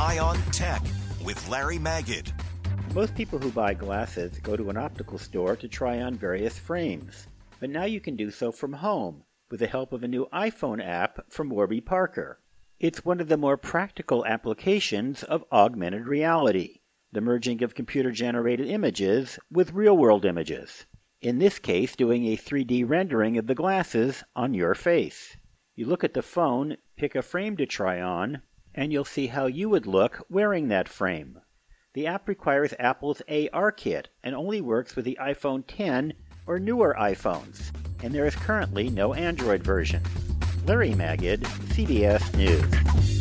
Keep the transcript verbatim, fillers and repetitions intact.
Eye on Tech with Larry Magid. Most people who buy glasses go to an optical store to try on various frames, but now you can do so from home with the help of a new iPhone app from Warby Parker. It's one of the more practical applications of augmented reality, the merging of computer-generated images with real-world images. In this case, doing a three D rendering of the glasses on your face. You look at the phone, pick a frame to try on, and you'll see how you would look wearing that frame. The app requires Apple's A R Kit and only works with the iPhone ten or newer iPhones, and there is currently no Android version. Larry Magid, C B S News.